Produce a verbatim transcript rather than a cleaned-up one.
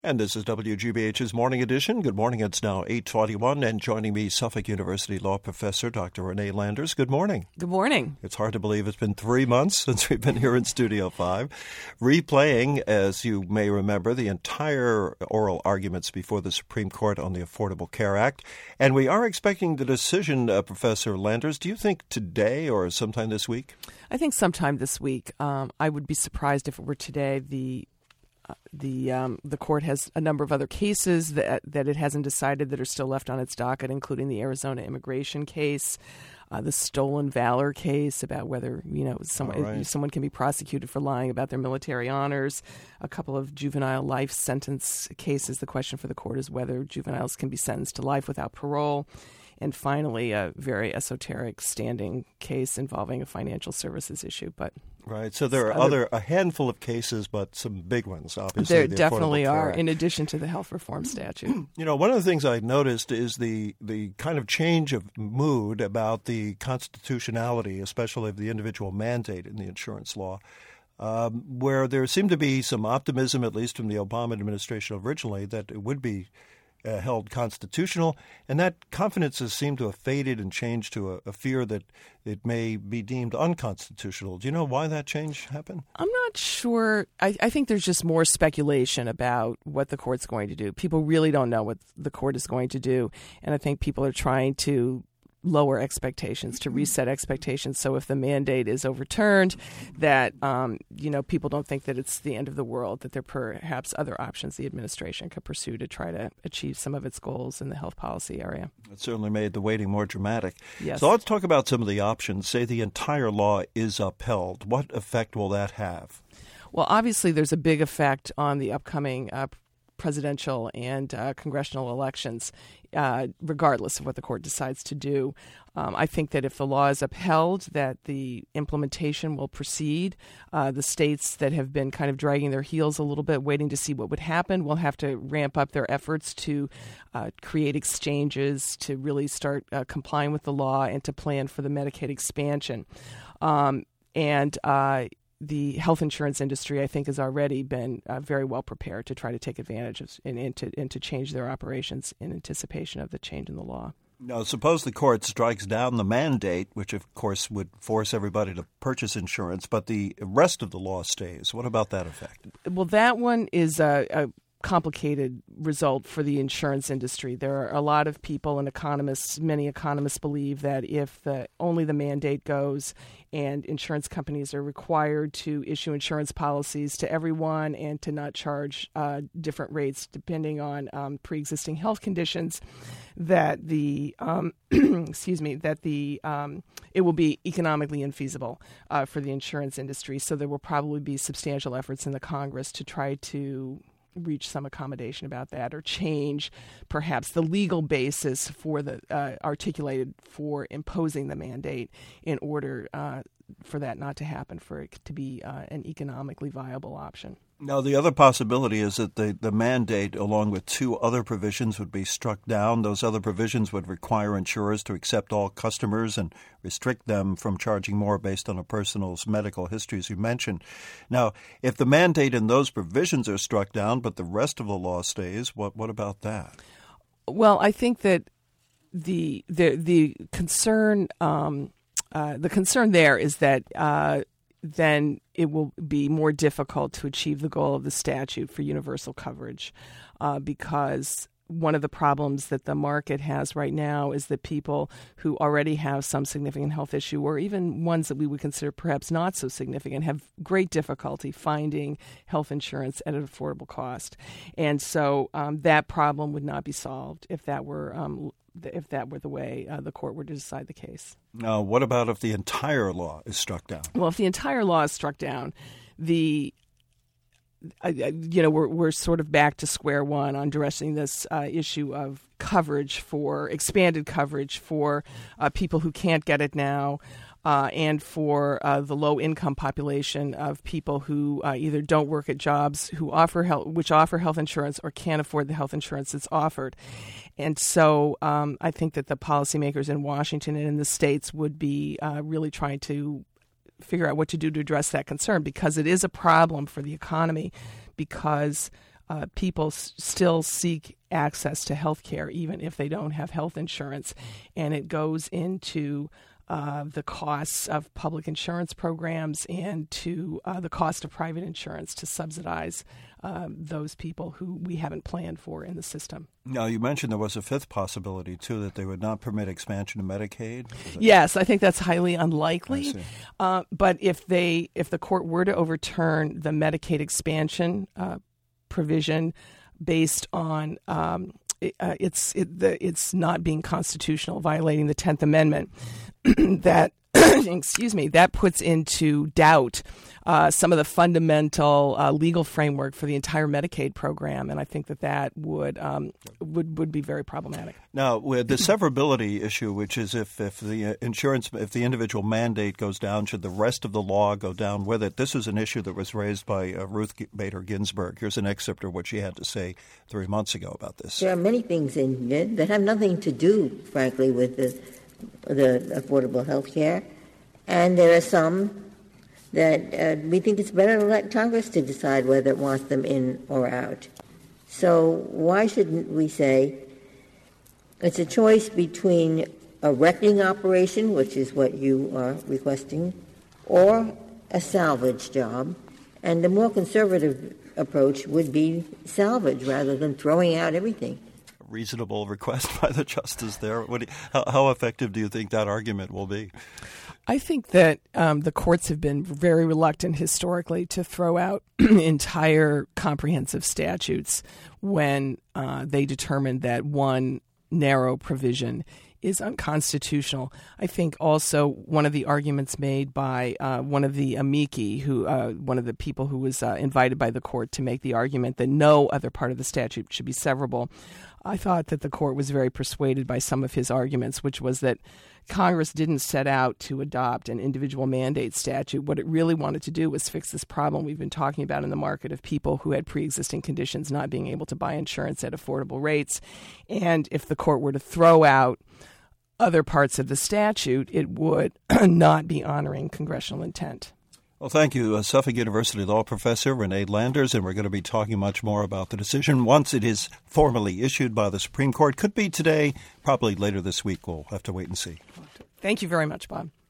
And this is W G B H's Morning Edition. Good morning. It's now eight twenty-one, and joining me, Suffolk University law professor Doctor Renee Landers. Good morning. Good morning. It's hard to believe it's been three months since we've been here in Studio five, replaying, as you may remember, the entire oral arguments before the Supreme Court on the Affordable Care Act. And we are expecting the decision, uh, Professor Landers. Do you think today or sometime this week? I think sometime this week. Um, I would be surprised if it were today. The The um, the court has a number of other cases that that it hasn't decided that are still left on its docket, including the Arizona immigration case, uh, the stolen valor case about whether you know someone right. someone can be prosecuted for lying about their military honors, a couple of juvenile life sentence cases. The question for the court is whether juveniles can be sentenced to life without parole. And finally, a very esoteric standing case involving a financial services issue. But Right. So there are other, other a handful of cases, but some big ones, obviously. There the definitely Affordable Care are, Act. in addition to the health reform statute. You know, one of the things I noticed is the, the kind of change of mood about the constitutionality, especially of the individual mandate in the insurance law, um, where there seemed to be some optimism, at least from the Obama administration originally, that it would be Uh, held constitutional, and that confidence has seemed to have faded and changed to a, a fear that it may be deemed unconstitutional. Do you know why that change happened? I'm not sure. I, I think there's just more speculation about what the court's going to do. People really don't know what the court is going to do, and I think people are trying to lower expectations, to reset expectations. So if the mandate is overturned, that um, you know people don't think that it's the end of the world, that there are perhaps other options the administration could pursue to try to achieve some of its goals in the health policy area. It certainly made the waiting more dramatic. Yes. So let's talk about some of the options. Say the entire law is upheld. What effect will that have? Well, obviously there's a big effect on the upcoming uh, presidential and uh, congressional elections, uh, regardless of what the court decides to do. Um, I think that if the law is upheld, that the implementation will proceed. Uh, the states that have been kind of dragging their heels a little bit, waiting to see what would happen, will have to ramp up their efforts to uh, create exchanges, to really start uh, complying with the law, and to plan for the Medicaid expansion. Um, and uh The health insurance industry, I think, has already been uh, very well prepared to try to take advantage of and, and, to, and to change their operations in anticipation of the change in the law. Now, suppose the court strikes down the mandate, which, of course, would force everybody to purchase insurance, but the rest of the law stays. What about that effect? Well, that one is a, a complicated result for the insurance industry. There are a lot of people and economists, many economists believe that if the only the mandate goes and insurance companies are required to issue insurance policies to everyone and to not charge uh, different rates depending on um, pre-existing health conditions, that the um, excuse me that the um, it will be economically infeasible uh, for the insurance industry. So there will probably be substantial efforts in the Congress to try to reach some accommodation about that, or change perhaps the legal basis for the uh, articulated for imposing the mandate in order uh, for that not to happen, for it to be uh, an economically viable option. Now, the other possibility is that the, the mandate, along with two other provisions, would be struck down. Those other provisions would require insurers to accept all customers and restrict them from charging more based on a person's medical history, as you mentioned. Now, if the mandate and those provisions are struck down, but the rest of the law stays, what what about that? Well, I think that the the the concern um, uh, the concern there is that uh, then it will be more difficult to achieve the goal of the statute for universal coverage, uh, because one of the problems that the market has right now is that people who already have some significant health issue, or even ones that we would consider perhaps not so significant, have great difficulty finding health insurance at an affordable cost. And so um, that problem would not be solved if that were um, if that were the way uh, the court were to decide the case. Now, what about if the entire law is struck down? Well, if the entire law is struck down, the uh, you know we're we're sort of back to square one on addressing this uh, issue of coverage for expanded coverage for uh, people who can't get it now. Uh, and for uh, the low-income population of people who uh, either don't work at jobs who offer health, which offer health insurance, or can't afford the health insurance that's offered. And so um, I think that the policymakers in Washington and in the states would be uh, really trying to figure out what to do to address that concern, because it is a problem for the economy, because uh, people s- still seek access to health care even if they don't have health insurance. And it goes into uh, the costs of public insurance programs and to uh, the cost of private insurance to subsidize um, those people who we haven't planned for in the system. Now, you mentioned there was a fifth possibility, too, that they would not permit expansion of Medicaid. Yes, I think that's highly unlikely. Uh, but if they, if the court were to overturn the Medicaid expansion uh, provision based on um, it, uh, it's it, the, it's not being constitutional, violating the tenth Amendment, that excuse me, that puts into doubt uh, some of the fundamental uh, legal framework for the entire Medicaid program, and I think that that would um, would would be very problematic. Now, with the severability issue, which is if, if the insurance, if the individual mandate goes down, should the rest of the law go down with it? This is an issue that was raised by uh, Ruth Bader Ginsburg. Here's an excerpt of what she had to say three months ago about this. There are many things in it that have nothing to do, frankly, with the, the affordable health care. And there are some that uh, we think it's better to let Congress to decide whether it wants them in or out. So why shouldn't we say it's a choice between a wrecking operation, which is what you are requesting, or a salvage job, and the more conservative approach would be salvage rather than throwing out everything. Reasonable request by the justice there. What do you, how, how effective do you think that argument will be? I think that um, the courts have been very reluctant historically to throw out entire comprehensive statutes when uh, they determine that one narrow provision is unconstitutional. I think also one of the arguments made by uh, one of the amici, who uh, one of the people who was uh, invited by the court to make the argument that no other part of the statute should be severable, I thought that the court was very persuaded by some of his arguments, which was that Congress didn't set out to adopt an individual mandate statute. What it really wanted to do was fix this problem we've been talking about in the market of people who had pre-existing conditions not being able to buy insurance at affordable rates. And if the court were to throw out other parts of the statute, it would not be honoring congressional intent. Well, thank you, uh, Suffolk University law professor Renee Landers, and we're going to be talking much more about the decision once it is formally issued by the Supreme Court. Could be today, probably later this week. We'll have to wait and see. Thank you very much, Bob.